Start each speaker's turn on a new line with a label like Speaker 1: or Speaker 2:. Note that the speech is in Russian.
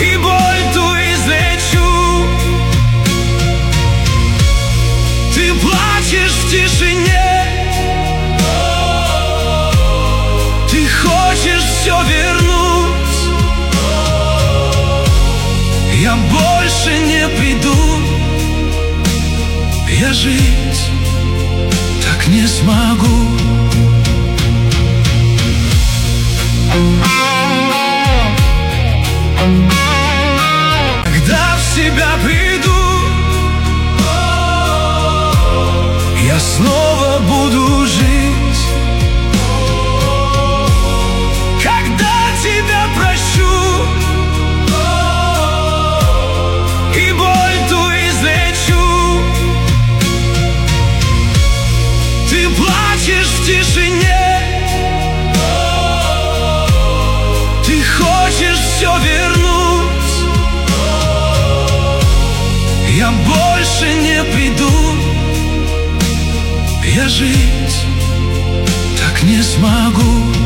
Speaker 1: и боль ту излечу. Ты плачешь в тишине, ты хочешь все вернуть. Я больше не приду, я жить так не смогу. Когда в себя приду, я снова буду жить. Когда тебя прощу и боль ту излечу. Ты плачешь в тишине, ты хочешь все вернуть. Я больше не приду, я жить так не смогу.